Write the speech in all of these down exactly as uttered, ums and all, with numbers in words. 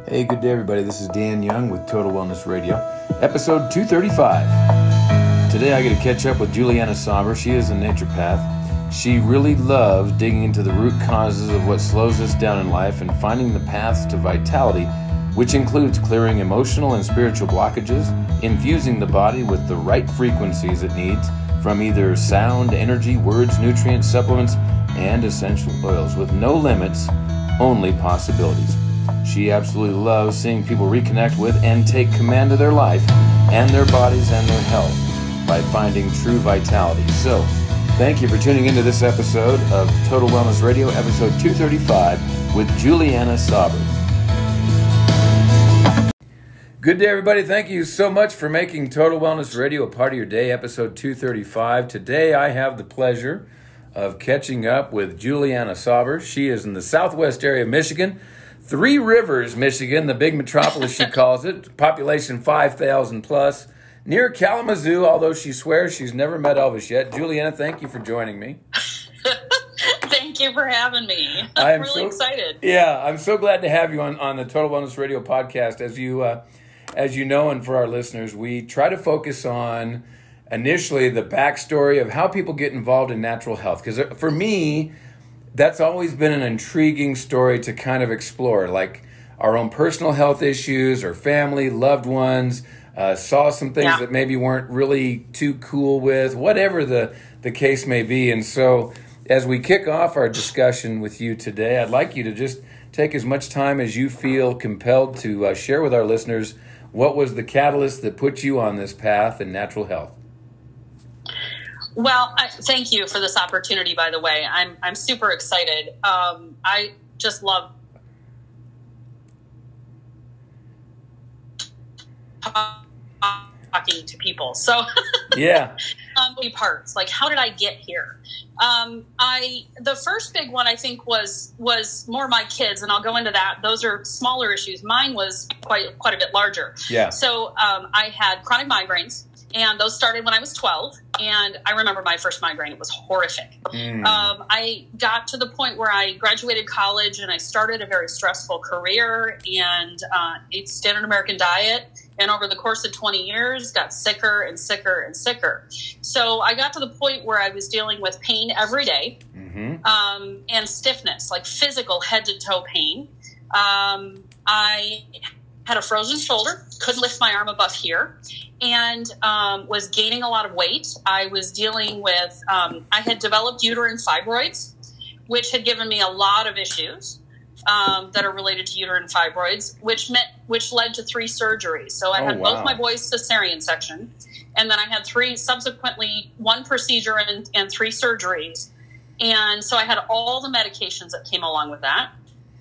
Hey, good day, everybody. This is Dan Young with Total Wellness Radio, episode two thirty-five. Today, I get to catch up with Juliana Sauber. She is a naturopath. She really loves digging into the root causes of what slows us down in life and finding the paths to vitality, which includes clearing emotional and spiritual blockages, infusing the body with the right frequencies it needs from either sound, energy, words, nutrients, supplements, and essential oils with no limits, only possibilities. She absolutely loves seeing people reconnect with and take command of their life and their bodies and their health by finding true vitality. So, thank you for tuning into this episode of Total Wellness Radio, episode two thirty-five with Juliana Sauber. Good day, everybody. Thank you so much for making Total Wellness Radio a part of your day, episode two thirty-five. Today, I have the pleasure of catching up with Juliana Sauber. She is in the southwest area of Michigan, Three Rivers, Michigan, the big metropolis she calls it, population five thousand plus, near Kalamazoo, although she swears she's never met Elvis yet. Juliana, thank you for joining me. Thank you for having me. I'm, I'm really so excited. Yeah, I'm so glad to have you on, on the Total Wellness Radio podcast. As you, uh, as you know, and for our listeners, we try to focus on initially the backstory of how people get involved in natural health. Because for me, that's always been an intriguing story to kind of explore, like our own personal health issues or family, loved ones, uh, saw some things yeah. that maybe weren't really too cool with, whatever the, the case may be. And so as we kick off our discussion with you today, I'd like you to just take as much time as you feel compelled to uh, share with our listeners what was the catalyst that put you on this path in natural health. Well, I, thank you for this opportunity, by the way. I'm I'm super excited. Um, I just love talking to people. So yeah. um, parts, like, how did I get here? Um, I the first big one, I think, was was more my kids, and I'll go into that. Those are smaller issues. Mine was quite quite a bit larger. Yeah. So um, I had chronic migraines. And those started when I was twelve. And I remember my first migraine. It was horrific. Mm. Um, I got to the point where I graduated college and I started a very stressful career and uh, ate standard American diet. And over the course of twenty years, got sicker and sicker and sicker. So I got to the point where I was dealing with pain every day, mm-hmm. um, and stiffness, like physical head to toe pain. Um, I had a frozen shoulder, couldn't lift my arm above here, and um, was gaining a lot of weight. I was dealing with, um, I had developed uterine fibroids, which had given me a lot of issues um, that are related to uterine fibroids, which meant, which led to three surgeries. So I oh, had wow. both my boys' cesarean section, and then I had three, subsequently one procedure and, and three surgeries. And so I had all the medications that came along with that.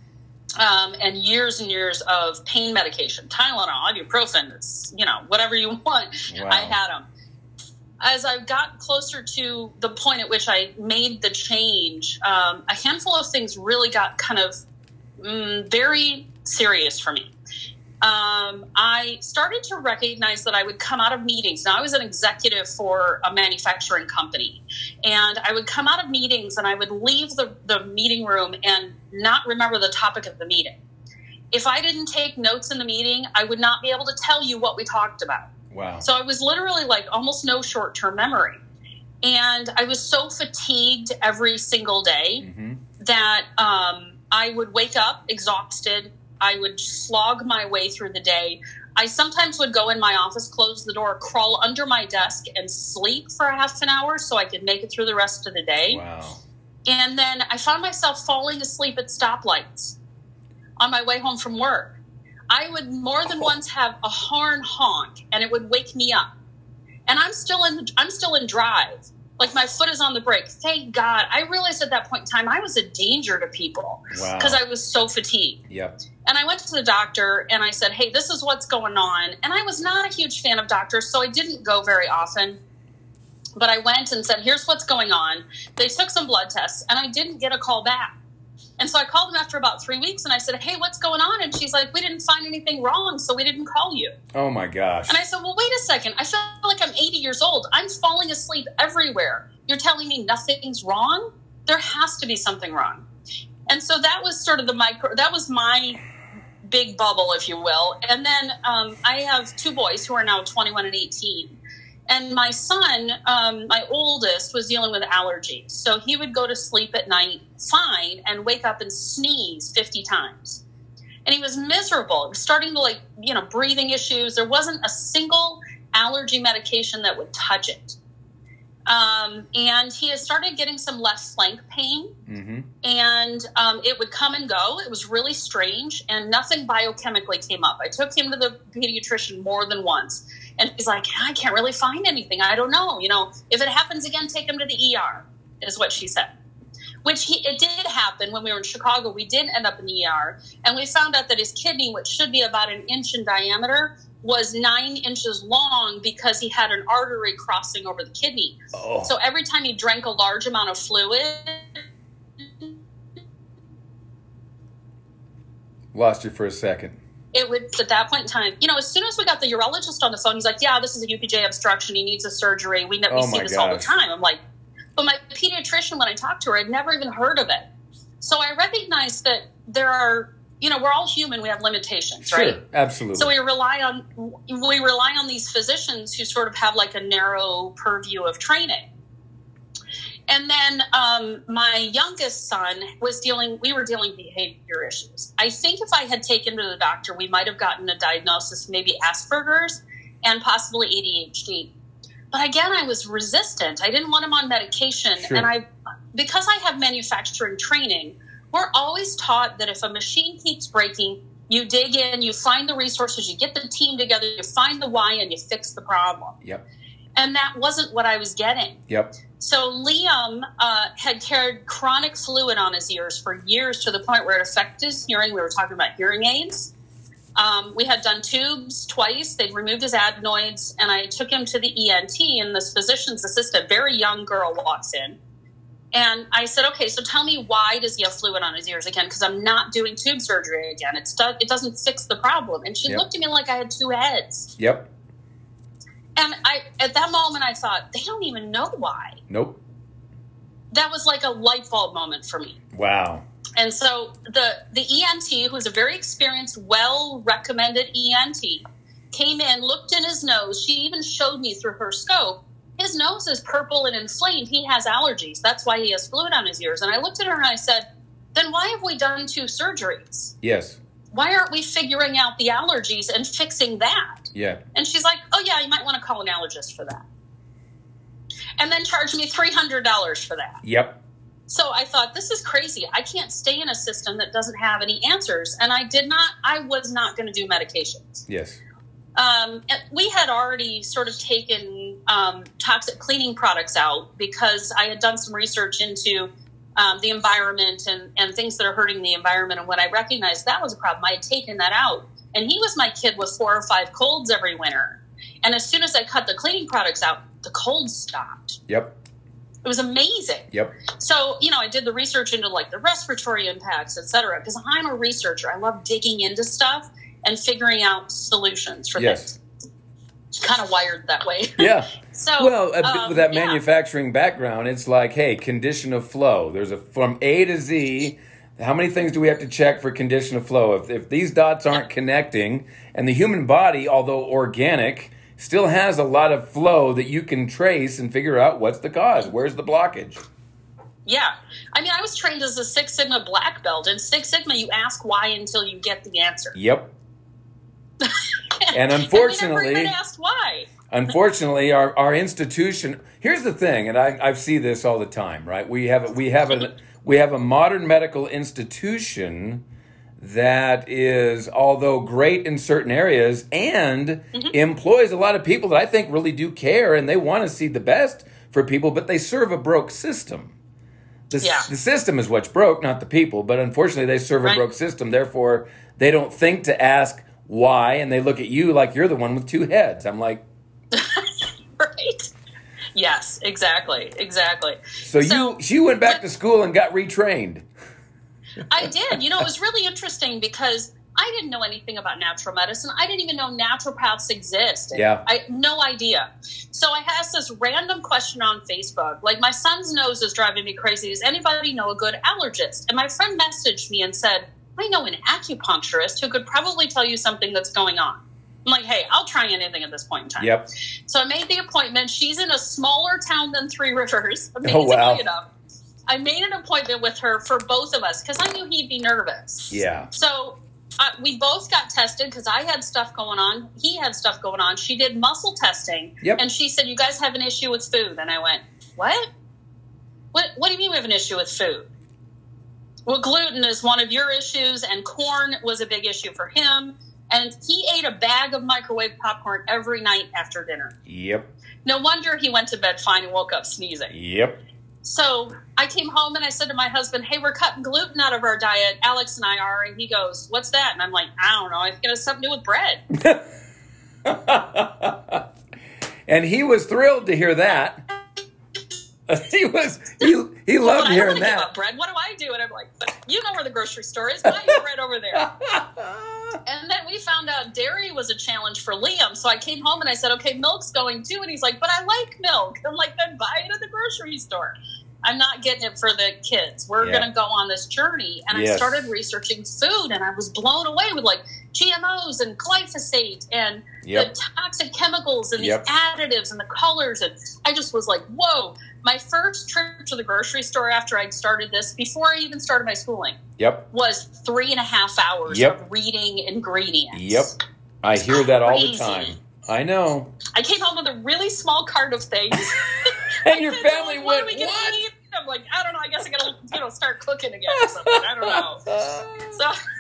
Um, and years and years of pain medication, Tylenol, ibuprofen, it's, you know, whatever you want. Wow. I had them. As I got closer to the point at which I made the change, um, a handful of things really got kind of mm, very serious for me. Um, I started to recognize that I would come out of meetings. Now, I was an executive for a manufacturing company, and I would come out of meetings and I would leave the, the meeting room and not remember the topic of the meeting. If I didn't take notes in the meeting, I would not be able to tell you what we talked about. Wow. So I was literally like almost no short-term memory. And I was so fatigued every single day mm-hmm. that um, I would wake up exhausted. I would slog my way through the day. I sometimes would go in my office, close the door, crawl under my desk and sleep for a half an hour so I could make it through the rest of the day. Wow. And then I found myself falling asleep at stoplights on my way home from work. I would more than oh. once have a horn honk and it would wake me up. And I'm still in, I'm still in drive. Like my foot is on the brake. Thank God. I realized at that point in time, I was a danger to people because wow. I was so fatigued. Yep. And I went to the doctor and I said, hey, this is what's going on. And I was not a huge fan of doctors, so I didn't go very often. But I went and said, here's what's going on. They took some blood tests and I didn't get a call back. And so I called them after about three weeks and I said, hey, what's going on? And she's like, we didn't find anything wrong, so we didn't call you. Oh, my gosh. And I said, well, wait a second. I feel like I'm eighty years old. I'm falling asleep everywhere. You're telling me nothing's wrong? There has to be something wrong. And so that was sort of the micro, that was my big bubble, if you will. And then um, I have two boys who are now twenty-one and eighteen. And my son, um, my oldest, was dealing with allergies. So he would go to sleep at night fine and wake up and sneeze fifty times. And he was miserable. He was starting to, like, you know, breathing issues. There wasn't a single allergy medication that would touch it. Um, and he had started getting some left flank pain. Mm-hmm. And um, it would come and go. It was really strange. And nothing biochemically came up. I took him to the pediatrician more than once. And he's like, I can't really find anything. I don't know. You know, if it happens again, take him to the E R, is what she said. Which he, it did happen when we were in Chicago. We did end up in the E R. And we found out that his kidney, which should be about an inch in diameter, was nine inches long because he had an artery crossing over the kidney. Oh. So every time he drank a large amount of fluid... Lost you for a second. It would, at that point in time, you know, as soon as we got the urologist on the phone, he's like, yeah, this is a U P J obstruction. He needs a surgery. We, we oh see this gosh. all the time. I'm like, but my pediatrician, when I talked to her, I'd never even heard of it. So I recognized that there are, you know, we're all human. We have limitations, sure, right? Absolutely. So we rely on, we rely on these physicians who sort of have like a narrow purview of training. And then um, my youngest son was dealing, we were dealing behavior issues. I think if I had taken him to the doctor, we might have gotten a diagnosis, maybe Asperger's and possibly A D H D. But again, I was resistant. I didn't want him on medication. Sure. And I, because I have manufacturing training, we're always taught that if a machine keeps breaking, you dig in, you find the resources, you get the team together, you find the why, and you fix the problem. Yep. And that wasn't what I was getting. Yep. So Liam uh, had carried chronic fluid on his ears for years to the point where it affected his hearing. We were talking about hearing aids. Um, we had done tubes twice. They'd removed his adenoids, and I took him to the E N T, and this physician's assistant, very young girl, walks in. And I said, okay, so tell me, why does he have fluid on his ears again? Because I'm not doing tube surgery again. It's do- it doesn't fix the problem. And she yep. looked at me like I had two heads. Yep. And I, at that moment, I thought, they don't even know why. Nope. That was like a light bulb moment for me. Wow. And so the, the E N T, who's a very experienced, well-recommended E N T, came in, looked in his nose. She even showed me through her scope. His nose is purple and inflamed. He has allergies. That's why he has fluid on his ears. And I looked at her and I said, then why have we done two surgeries? Yes. Why aren't we figuring out the allergies and fixing that? Yeah. And she's like, oh, yeah, you might want to call an allergist for that. And then charge me three hundred dollars for that. Yep. So I thought, this is crazy. I can't stay in a system that doesn't have any answers. And I did not, I was not going to do medications. Yes. Um, we had already sort of taken um, toxic cleaning products out because I had done some research into um, the environment and, and things that are hurting the environment. And when I recognized that was a problem, I had taken that out. And he was my kid with four or five colds every winter. And as soon as I cut the cleaning products out, the colds stopped. Yep. It was amazing. Yep. So, you know, I did the research into like the respiratory impacts, et cetera, because I'm a researcher. I love digging into stuff and figuring out solutions for yes. things. Kind of wired that way. Yeah. So, well, um, with that yeah. manufacturing background, it's like, hey, condition of flow. There's a from A to Z. How many things do we have to check for condition of flow? If if these dots aren't connecting, and the human body, although organic, still has a lot of flow that you can trace and figure out what's the cause. Where's the blockage? Yeah. I mean, I was trained as a Six Sigma black belt. In Six Sigma, you ask why until you get the answer. Yep. And unfortunately, and we never even asked why. Unfortunately, our, our institution. Here's the thing, and I I see this all the time. Right? We have we have a we have a modern medical institution that is, although great in certain areas, and mm-hmm. employs a lot of people that I think really do care and they want to see the best for people, but they serve a broke system. The, yeah. the system is what's broke, not the people. But unfortunately, they serve a right. broke system. Therefore, they don't think to ask why, and they look at you like you're the one with two heads. I'm like... right. Yes, exactly, exactly. So, so you, you went back but, to school and got retrained. I did. You know, it was really interesting because I didn't know anything about natural medicine. I didn't even know naturopaths exist. Yeah. I no idea. So I asked this random question on Facebook. Like, my son's nose is driving me crazy. Does anybody know a good allergist? And my friend messaged me and said, I know an acupuncturist who could probably tell you something that's going on. I'm like, hey, I'll try anything at this point in time. Yep. So I made the appointment. She's in a smaller town than Three Rivers. Oh, wow. Enough. I made an appointment with her for both of us because I knew he'd be nervous. Yeah. So uh, we both got tested because I had stuff going on. He had stuff going on. She did muscle testing. Yep. And she said, you guys have an issue with food. And I went, what? What, what do you mean we have an issue with food? Well, gluten is one of your issues, and corn was a big issue for him. And he ate a bag of microwave popcorn every night after dinner. Yep. No wonder he went to bed fine and woke up sneezing. Yep. So I came home and I said to my husband, hey, we're cutting gluten out of our diet. Alex and I are. And he goes, what's that? And I'm like, I don't know. I think it has something to do with bread. And he was thrilled to hear that. He was, he, he loved well, hearing I that. Give up bread. What do I do? And I'm like, you know where the grocery store is. Buy your bread over there. And then we found out dairy was a challenge for Liam. So I came home and I said, okay, milk's going too. And he's like, but I like milk. I'm like, then buy it at the grocery store. I'm not getting it for the kids. We're yeah. going to go on this journey. And yes. I started researching food, and I was blown away with like G M Os and glyphosate and yep. the toxic chemicals and yep. these additives and the colors. And I just was like, whoa. My first trip to the grocery store after I'd started this, before I even started my schooling, yep. was three and a half hours yep. of reading ingredients. Yep. I hear that all the time. I know. I came home with a really small cart of things. And your family like, went, what? Are we what? Eat? I'm like, I don't know. I guess I got to you know, start cooking again or something. I don't know.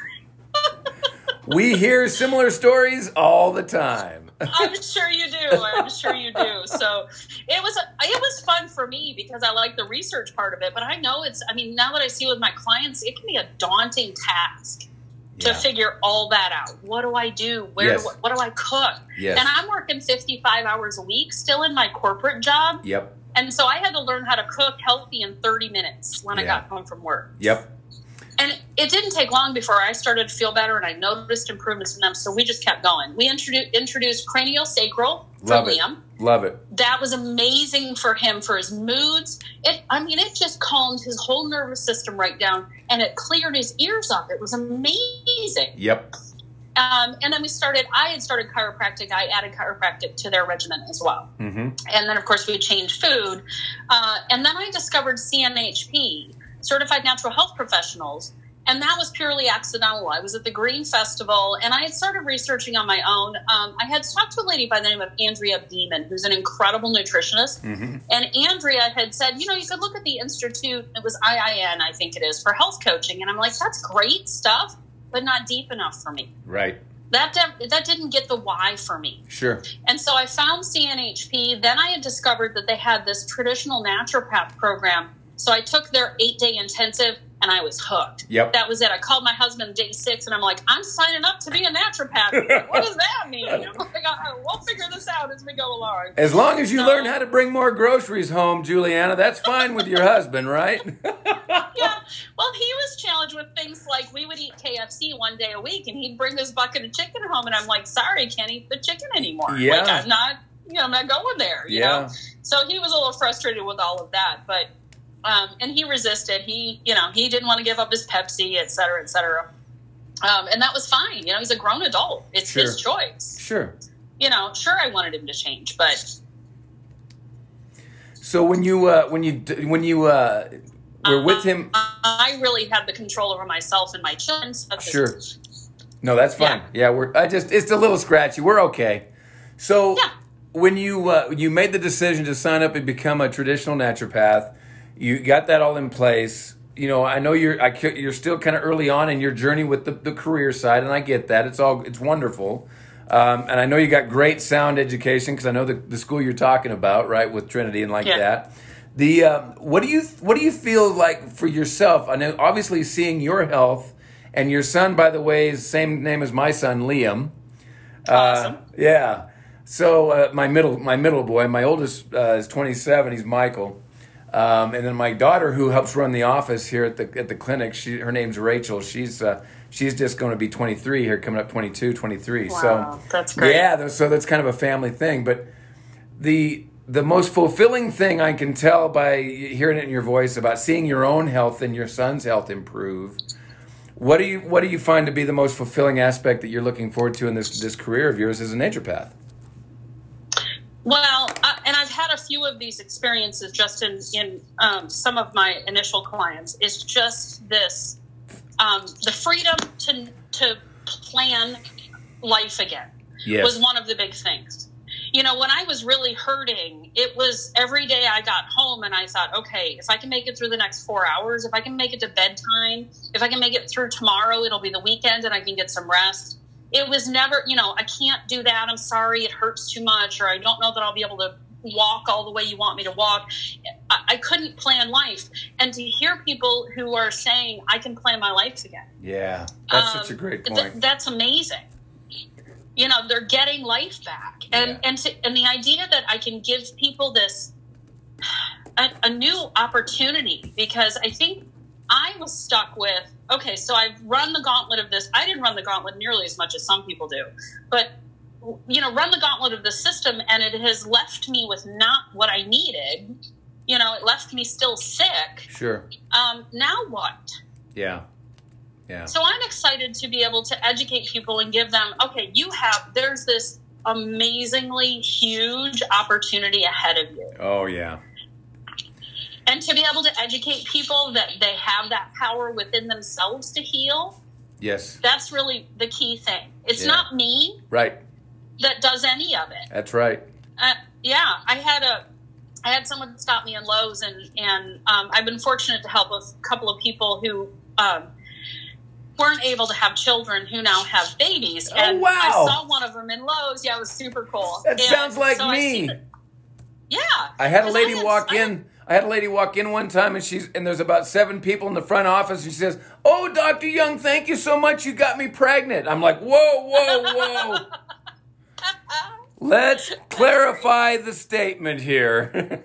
So we hear similar stories all the time. I'm sure you do. I'm sure you do. So it was it was fun for me because I like the research part of it. But I know it's, I mean, now that I see with my clients, it can be a daunting task to yeah. figure all that out. What do I do? Where yes. do, what do I cook? Yes. And I'm working fifty-five hours a week still in my corporate job. Yep. And so I had to learn how to cook healthy in thirty minutes when yeah. I got home from work. Yep. And it didn't take long before I started to feel better and I noticed improvements in them. So we just kept going. We introduced, introduced craniosacral for Love it. Liam. Love it. That was amazing for him, for his moods. It, I mean, it just calmed his whole nervous system right down, and it cleared his ears up. It was amazing. Yep. Um, and then we started, I had started chiropractic. I added chiropractic to their regimen as well. Mm-hmm. And then, of course, we changed food. Uh, and then I discovered C N H P, Certified Natural Health Professionals. And that was purely accidental. I was at the Green Festival, and I had started researching on my own. Um, I had talked to a lady by the name of Andrea Beeman, who's an incredible nutritionist. Mm-hmm. And Andrea had said, you know, you could look at the Institute. It was I I N, I think it is, for health coaching. And I'm like, that's great stuff, but not deep enough for me. Right. That de- that didn't get the why for me. Sure. And so I found C N H P. Then I had discovered that they had this traditional naturopath program. So I took their eight-day intensive, and I was hooked. Yep. That was it. I called my husband day six, and I'm like, I'm signing up to be a naturopath. Like, what does that mean? I'm like, we'll figure this out as we go along. As long as you so, learn how to bring more groceries home, Juliana, that's fine with your husband, right? Yeah. Well, he was challenged with things like we would eat K F C one day a week, and he'd bring his bucket of chicken home, and I'm like, sorry, I can't eat the chicken anymore. Yeah. Like, I'm not, you know, I'm not going there, you yeah. know? So he was a little frustrated with all of that, but Um, and he resisted. He, you know, he didn't want to give up his Pepsi, et cetera, et cetera. Um, and that was fine. You know, he's a grown adult. It's sure. his choice. Sure. You know, sure, I wanted him to change, but. So when you uh, when you when you uh, were with him, uh, I really had the control over myself and my children. So sure. No, that's fine. Yeah, yeah we're. I just it's a little scratchy. We're okay. So yeah. when you uh, you made the decision to sign up and become a traditional naturopath. You got that all in place. You know, I know you're I, you're still kind of early on in your journey with the, the career side, and I get that. It's all it's wonderful. Um, and I know you got great sound education because I know the, the school you're talking about, right, with Trinity and like yeah. that. The um, what do you what do you feel like for yourself? I know obviously seeing your health, and your son, by the way, is the same name as my son, Liam. Awesome. Uh, yeah. So uh, my middle my middle boy, my oldest uh, is twenty-seven. He's Michael. Um, and then my daughter, who helps run the office here at the at the clinic, she her name's Rachel. She's uh, she's just going to be twenty-three here, coming up twenty-two, twenty-three. Wow, so that's great. Yeah, so that's kind of a family thing. But the the most fulfilling thing I can tell by hearing it in your voice about seeing your own health and your son's health improve What do you What do you find to be the most fulfilling aspect that you're looking forward to in this this career of yours as a naturopath? Well, uh, and I've had a few of these experiences just in in um, some of my initial clients. Is just this um, the freedom to to plan life again. Yes. Was one of the big things. You know, when I was really hurting, it was every day I got home and I thought, okay, if I can make it through the next four hours, if I can make it to bedtime, if I can make it through tomorrow, it'll be the weekend and I can get some rest. It was never, you know, I can't do that. I'm sorry, it hurts too much, or I don't know that I'll be able to walk all the way you want me to walk. I, I couldn't plan life. And to hear people who are saying, I can plan my life again. Yeah, that's um, such a great point. Th- that's amazing. You know, they're getting life back. And yeah. and, to, and the idea that I can give people this, a, a new opportunity, because I think I was stuck with, okay, so I've run the gauntlet of this. I didn't run the gauntlet nearly as much as some people do. But, you know, run the gauntlet of the system, and it has left me with not what I needed. You know, it left me still sick. Sure. Um, now what? Yeah. Yeah. So I'm excited to be able to educate people and give them, okay, you have, there's this amazingly huge opportunity ahead of you. Oh, yeah. And to be able to educate people that they have that power within themselves to heal. Yes. That's really the key thing. It's yeah. not me. Right. That does any of it. That's right. Uh, yeah. I had a, I had someone stop me in Lowe's, and, and um, I've been fortunate to help with a couple of people who, um, weren't able to have children who now have babies. And oh, wow. I saw one of them in Lowe's. Yeah, it was super cool. That and sounds like so me. I yeah. I had a lady I had, walk I in. had, I had a lady walk in one time, and she's and there's about seven people in the front office, and she says, "Oh, Doctor Young, thank you so much. You got me pregnant." I'm like, "Whoa, whoa, whoa." Let's clarify the statement here.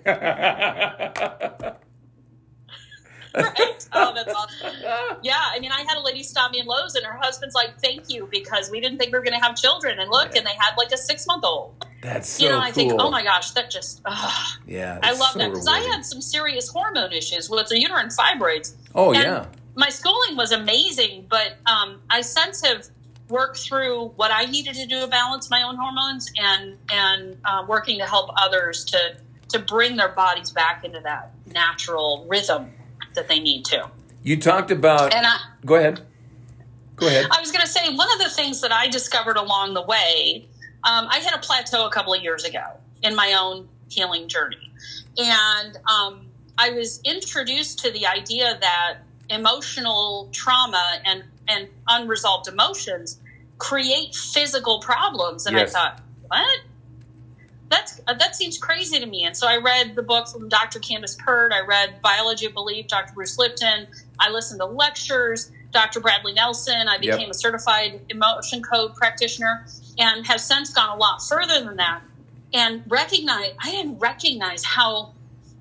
Right? Oh, that's awesome. Yeah, I mean, I had a lady stop me in Lowe's, and her husband's like, "Thank you, because we didn't think we were going to have children." And look, and they had like a six month old. That's so you know. I cool. think, oh my gosh, that just ugh. yeah. I love so that, because I had some serious hormone issues with the uterine fibroids. Oh and yeah. My schooling was amazing, but um, I since have worked through what I needed to do to balance my own hormones, and and uh, working to help others to to bring their bodies back into that natural rhythm that they need to. You talked about. And I, go ahead. Go ahead. I was going to say, one of the things that I discovered along the way, um, I hit a plateau a couple of years ago in my own healing journey, and um, I was introduced to the idea that emotional trauma and and unresolved emotions create physical problems, and yes. I thought, what? That's, that seems crazy to me. And so I read the book from Doctor Candace Pert. I read Biology of Belief, Doctor Bruce Lipton. I listened to lectures, Doctor Bradley Nelson. I became yep. a certified emotion code practitioner, and have since gone a lot further than that. And recognize, I didn't recognize how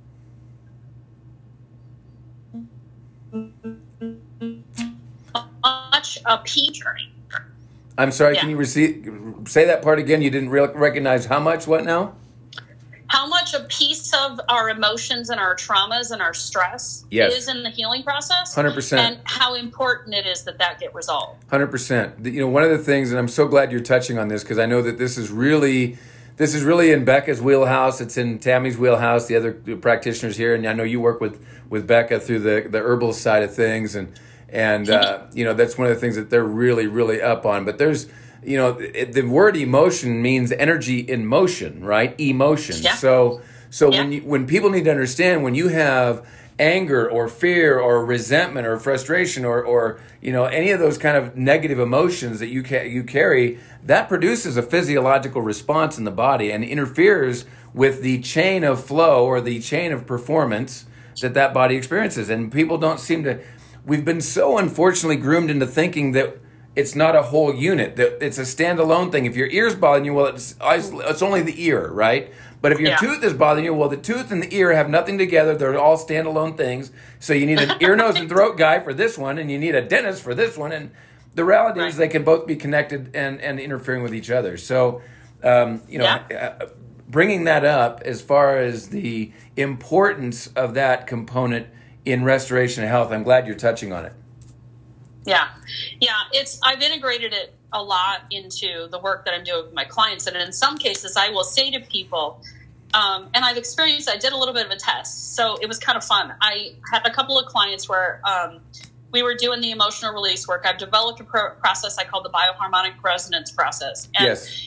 much a P journey. I'm sorry, yeah. can you rece- say that part again? You didn't re- recognize how much, what now? How much a piece of our emotions and our traumas and our stress yes. is in the healing process. one hundred percent. And how important it is that that get resolved. one hundred percent. You know, one of the things, and I'm so glad you're touching on this, because I know that this is really, this is really in Becca's wheelhouse. It's in Tammy's wheelhouse, the other practitioners here. And I know you work with, with Becca through the, the herbal side of things. And And, uh, you know, that's one of the things that they're really, really up on. But there's, you know, it, the word emotion means energy in motion, right? Emotion. Yeah. So so yeah. when you, when people need to understand, when you have anger or fear or resentment or frustration or, or you know, any of those kind of negative emotions that you ca- you carry, that produces a physiological response in the body and interferes with the chain of flow or the chain of performance that that body experiences. And people don't seem to... We've been so unfortunately groomed into thinking that it's not a whole unit, that it's a standalone thing. If your ear's bothering you, well, it's it's only the ear, right? But if your yeah. tooth is bothering you, well, the tooth and the ear have nothing together. They're all standalone things. So you need an ear, nose, and throat guy for this one, and you need a dentist for this one. And the reality right. is they can both be connected and, and interfering with each other. So, um, you know, yeah. uh, bringing that up as far as the importance of that component in restoration of health, I'm glad you're touching on it. Yeah. Yeah. It's, I've integrated it a lot into the work that I'm doing with my clients. And in some cases I will say to people, um, and I've experienced, I did a little bit of a test. So it was kind of fun. I had a couple of clients where, um, we were doing the emotional release work. I've developed a pro- process I call the bioharmonic resonance process. And yes.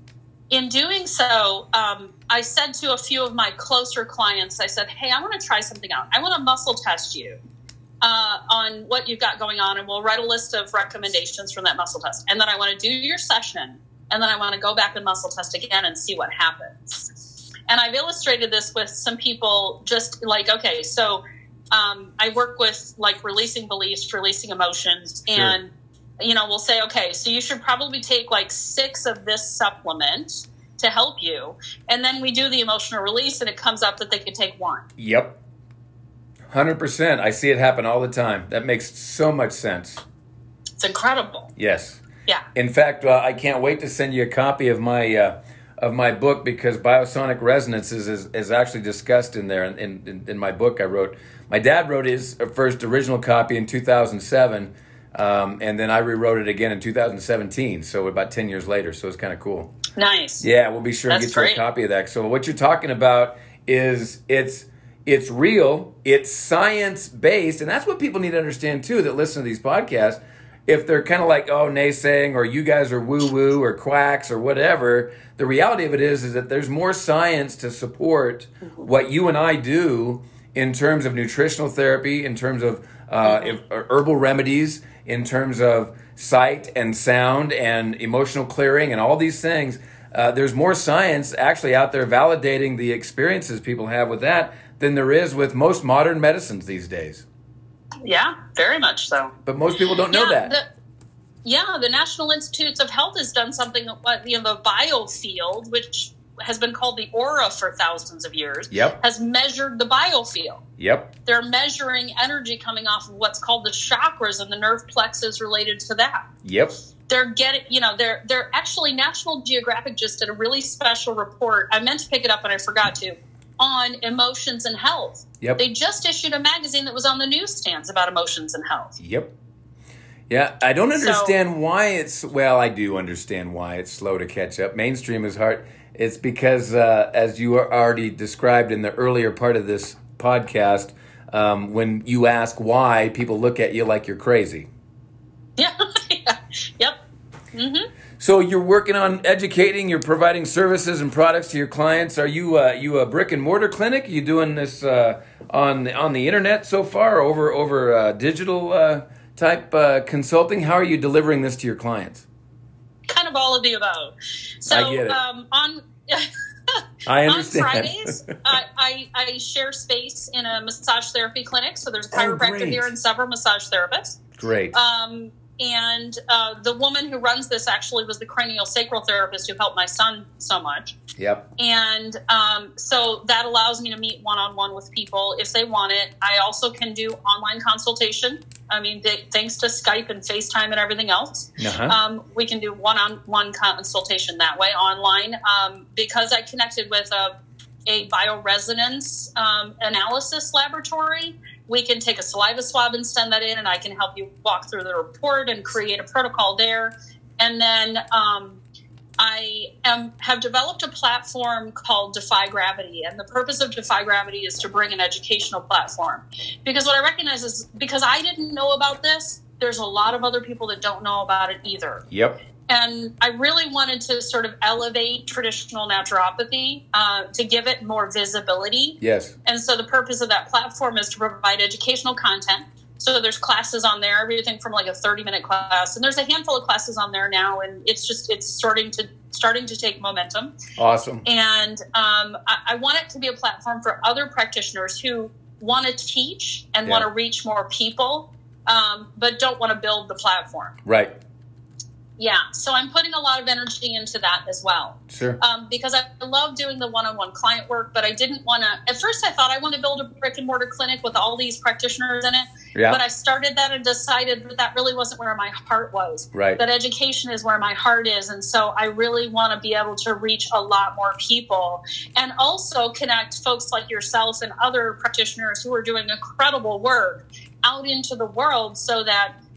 in doing so, um, I said to a few of my closer clients, I said, hey, I want to try something out. I want to muscle test you uh, on what you've got going on, and we'll write a list of recommendations from that muscle test. And then I want to do your session, and then I want to go back and muscle test again and see what happens. And I've illustrated this with some people just like, okay, so um, I work with like releasing beliefs, releasing emotions, sure. and you know, we'll say, okay, so you should probably take like six of this supplement to help you. And then we do the emotional release and it comes up that they could take one. Yep. one hundred percent. I see it happen all the time. That makes so much sense. It's incredible. Yes. Yeah. In fact, uh, I can't wait to send you a copy of my uh, of my book, because biosonic resonances is, is actually discussed in there. In, in, in my book I wrote, my dad wrote his first original copy in two thousand seven. Um, and then I rewrote it again in two thousand seventeen, so about ten years later. So it's kind of cool. Nice. Yeah, we'll be sure That's to get you great. a copy of that. So what you're talking about is it's it's real, it's science based, and that's what people need to understand too that listen to these podcasts. If they're kind of like, oh, naysaying, or you guys are woo woo or quacks or whatever, the reality of it is is that there's more science to support what you and I do in terms of nutritional therapy, in terms of uh, if, herbal remedies, in terms of sight and sound and emotional clearing and all these things. Uh, there's more science actually out there validating the experiences people have with that than there is with most modern medicines these days. Yeah, very much so. But most people don't know yeah, that. The, yeah, the National Institutes of Health has done something, you know, the biofield, which has been called the aura for thousands of years, Yep. has measured the biofield. Yep. They're measuring energy coming off of what's called the chakras and the nerve plexus related to that. Yep. They're getting, you know, they're they're actually, National Geographic just did a really special report. I meant to pick it up and I forgot to, on emotions and health. Yep. They just issued a magazine that was on the newsstands about emotions and health. Yep. Yeah, I don't understand so, why it's, well, I do understand why it's slow to catch up. Mainstream is hard. It's because, uh, as you already described in the earlier part of this podcast, um, when you ask why, people look at you like you're crazy. Yeah. Yep. Mm-hmm. So you're working on educating, you're providing services and products to your clients. Are you uh, you a brick and mortar clinic? Are you doing this uh, on on the internet so far, or over over uh, digital uh, type uh, consulting? How are you delivering this to your clients? Kind of all of the above. So I get it. Um, on I understand. On Fridays, I, I I share space in a massage therapy clinic. So there's a chiropractor Oh, here and several massage therapists. Great. Um, and uh, the woman who runs this actually was the cranial sacral therapist who helped my son so much. Yep. And um, so that allows me to meet one-on-one with people if they want it. I also can do online consultation. I mean, th- thanks to Skype and FaceTime and everything else, uh-huh. um, we can do one-on-one consultation that way online. Um, because I connected with a, a bioresonance um, analysis laboratory, we can take a saliva swab and send that in, and I can help you walk through the report and create a protocol there. And then um, I am, have developed a platform called Defy Gravity. And the purpose of Defy Gravity is to bring an educational platform. Because what I recognize is, because I didn't know about this, there's a lot of other people that don't know about it either. Yep. And I really wanted to sort of elevate traditional naturopathy uh, to give it more visibility. Yes. And so the purpose of that platform is to provide educational content. So there's classes on there, everything from like a thirty minute class. And there's a handful of classes on there now. And it's just, it's starting to starting to take momentum. Awesome. And um, I, I want it to be a platform for other practitioners who want to teach and yeah. want to reach more people, um, but don't want to build the platform. Right. Yeah, so I'm putting a lot of energy into that as well. Sure. Um, because I love doing the one-on-one client work, but I didn't want to, at first I thought I want to build a brick and mortar clinic with all these practitioners in it. Yeah. But I started that and decided that that really wasn't where my heart was. Right. That education is where my heart is. And so I really want to be able to reach a lot more people and also connect folks like yourself and other practitioners who are doing incredible work out into the world so that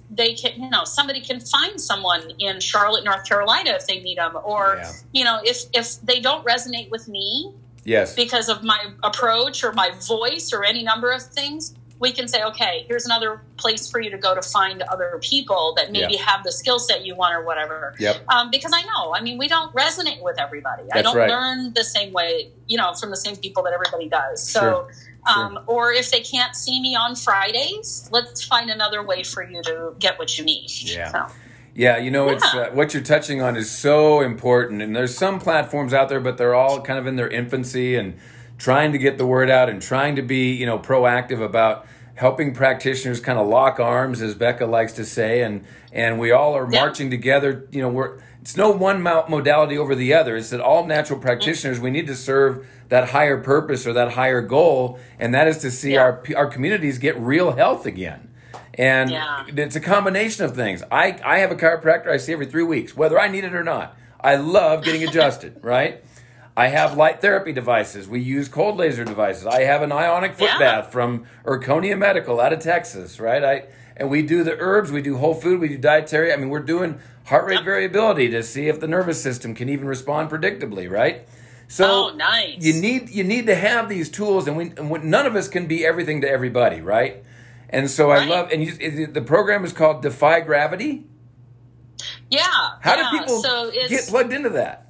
they can, you know, somebody can find someone in Charlotte, North Carolina if they need them, or, yeah. you know, if, if they don't resonate with me yes. because of my approach or my voice or any number of things, we can say, okay, here's another place for you to go to find other people that maybe yeah. have the skill set you want or whatever. Yep. Um, because I know, I mean, we don't resonate with everybody. That's I don't right. learn the same way, you know, from the same people that everybody does. So, sure. um, sure. or if they can't see me on Fridays, let's find another way for you to get what you need. Yeah. So. Yeah, you know, Yeah. it's uh, what you're touching on is so important. And there's some platforms out there, but they're all kind of in their infancy and trying to get the word out and trying to be, you know, proactive about helping practitioners kind of lock arms, as Becca likes to say, and and we all are Yeah. marching together. You know, we're it's no one mo- modality over the other. It's that all natural practitioners, we need to serve that higher purpose or that higher goal, and that is to see Yeah. our our communities get real health again. And Yeah. it's a combination of things. I, I have a chiropractor I see every three weeks, whether I need it or not. I love getting adjusted, right? I have light therapy devices. We use cold laser devices. I have an ionic foot Yeah. bath from Urconia Medical out of Texas, right? I and we do the herbs, we do whole food, we do dietary. I mean, we're doing heart rate Yep. variability to see if the nervous system can even respond predictably, right? So Oh, nice. you need you need to have these tools, and we and none of us can be everything to everybody, right? And so I Right. love, and you, the program is called Defy Gravity. Yeah. How yeah. do people so it's, get plugged into that?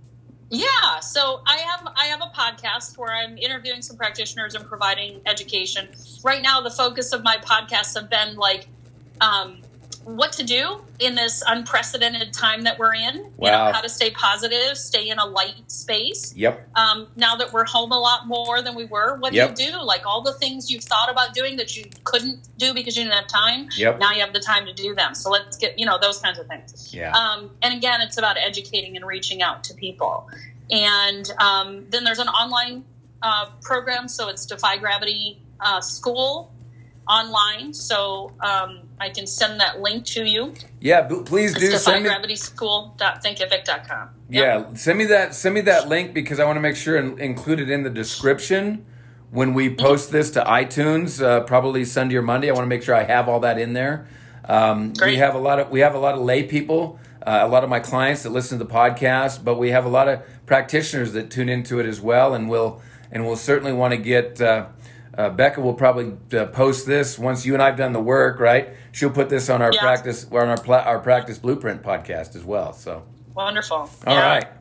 Yeah, so I have I have a podcast where I'm interviewing some practitioners and providing education. Right now, the focus of my podcasts have been like um, what to do in this unprecedented time that we're in. You Wow. know, how to stay positive, stay in a light space. Yep. Um, now that we're home a lot more than we were, what Yep. do you do? Like all the things you've thought about doing that you couldn't do because you didn't have time. Yep. Now you have the time to do them. So let's get, you know, those kinds of things. Yeah. Um, and again, it's about educating and reaching out to people. And um, then there's an online uh, program. So it's Defy Gravity uh, School online. So um, I can send that link to you. Yeah, b- please do It's send me. defy gravity school dot thinkific dot com. Yeah, send me that. Send me that link because I want to make sure and include it in the description when we post this to iTunes, uh, probably Sunday or Monday. I want to make sure I have all that in there. Um, we Great. have a lot of we have a lot of lay people, uh, a lot of my clients that listen to the podcast, but we have a lot of practitioners that tune into it as well, and we'll and we'll certainly want to get. Uh, Uh, Becca will probably uh, post this once you and I've done the work, right? She'll put this on our Yeah. practice, on our pla- our practice blueprint podcast as well. So, Wonderful. all Yeah. right.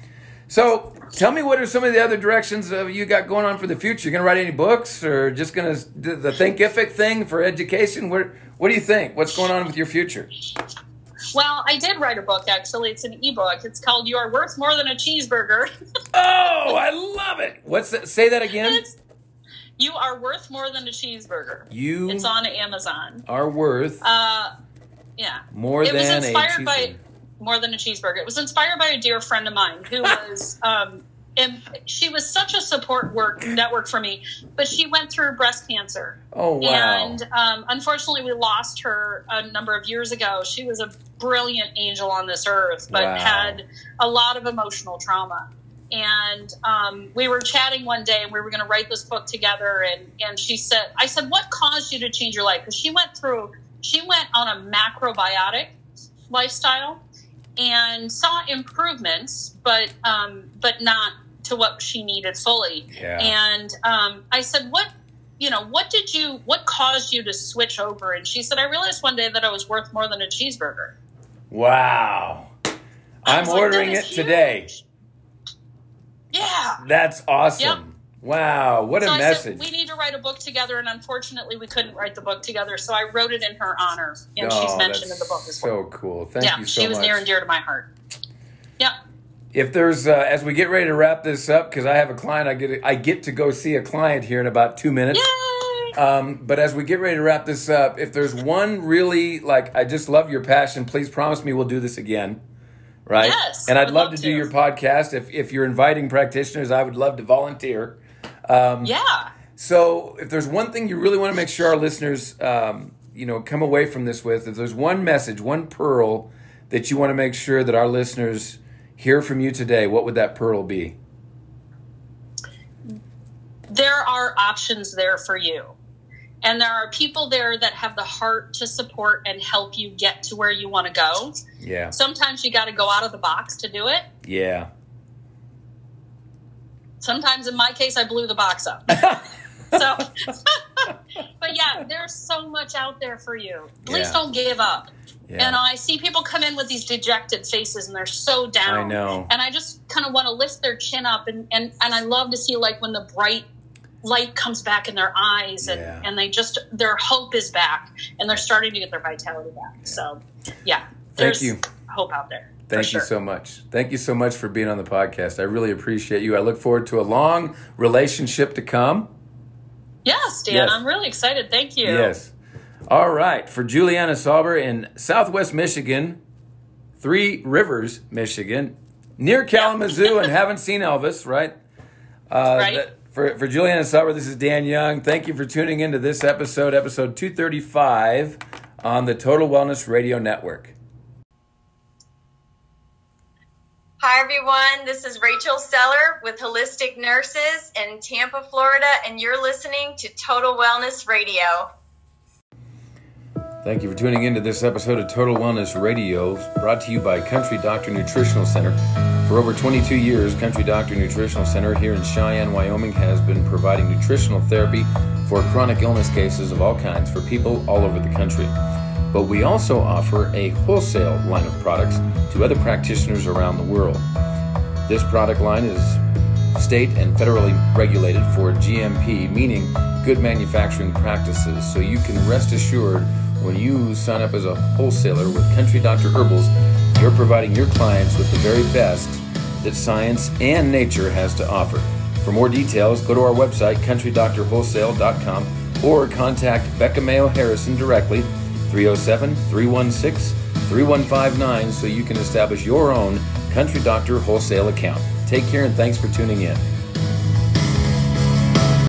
So, tell me, what are some of the other directions uh, you got going on for the future? You going to write any books, or just going to do the Thinkific thing for education? What What do you think? What's going on with your future? Well, I did write a book, actually. It's an ebook. It's called You Are Worth More Than a Cheeseburger. Oh, I love it. What's that? Say that again. It's, You Are Worth More Than a Cheeseburger. You It's on Amazon. are worth Uh, yeah. more It was than a inspired by cheeseburger. more than a cheeseburger. It was inspired by a dear friend of mine who was, um, and she was such a support work network for me, but she went through breast cancer. Oh, wow. And um, unfortunately, we lost her a number of years ago. She was a brilliant angel on this earth, but Wow. had a lot of emotional trauma. And um, we were chatting one day, and we were going to write this book together. And, and she said, I said, what caused you to change your life? Because she went through, she went on a macrobiotic lifestyle and saw improvements, but um, but not to what she needed fully. Yeah. And um, I said, what, you know, what did you, what caused you to switch over? And she said, I realized one day that I was worth more than a cheeseburger. Wow. I I'm was like, ordering that it is today. huge. Yeah. That's awesome. Yep. Wow, what a So I message. said, we need to write a book together, and unfortunately, we couldn't write the book together. So I wrote it in her honor, and Oh, she's mentioned that's in the book as so well. cool. Thank yeah, you so she was much. near and dear to my heart. Yeah. If there's, uh, as we get ready to wrap this up, because I have a client, I get I get to go see a client here in about two minutes. Yay! Um, but as we get ready to wrap this up, if there's one really, like, I just love your passion, please promise me we'll do this again. Right? Yes, And I'd would love, love to do to. your podcast. If if you're inviting practitioners, I would love to volunteer. Um, Yeah. So if there's one thing you really want to make sure our listeners, um, you know, come away from this with, if there's one message, one pearl that you want to make sure that our listeners hear from you today, what would that pearl be? There are options there for you. And there are people there that have the heart to support and help you get to where you want to go. Yeah. Sometimes you got to go out of the box to do it. Yeah. Sometimes in my case, I blew the box up. So, but yeah, there's so much out there for you. Please Yeah. don't give up. Yeah. And I see people come in with these dejected faces and they're so down. I know. And I just kind of want to lift their chin up. And, and, and I love to see like when the bright light comes back in their eyes and, Yeah. and they just, their hope is back and they're starting to get their vitality back. So yeah, there's you. hope out there. Thank you so much. Thank you so much for being on the podcast. I really appreciate you. I look forward to a long relationship to come. Yes, Dan, Yes. I'm really excited. Thank you. Yes. All right. For Juliana Sauber in Southwest Michigan, Three Rivers, Michigan, near Kalamazoo, and haven't seen Elvis, right? Uh, Right. that- for, for Juliana Sauber, this is Dan Young. Thank you for tuning into this episode, episode two thirty-five on the Total Wellness Radio Network. Hi, everyone. This is Rachel Seller with Holistic Nurses in Tampa, Florida, and you're listening to Total Wellness Radio. Thank you for tuning into this episode of Total Wellness Radio, brought to you by Country Doctor Nutritional Center. For over twenty-two years, Country Doctor Nutritional Center here in Cheyenne, Wyoming has been providing nutritional therapy for chronic illness cases of all kinds for people all over the country. But we also offer a wholesale line of products to other practitioners around the world. This product line is state and federally regulated for G M P, meaning good manufacturing practices, so you can rest assured when you sign up as a wholesaler with Country Doctor Herbals, you're providing your clients with the very best that science and nature has to offer. For more details, go to our website, country doctor wholesale dot com, or contact Becca Mayo Harrison directly, three oh seven, three one six, three one five nine, so you can establish your own Country Doctor Wholesale account. Take care and thanks for tuning in.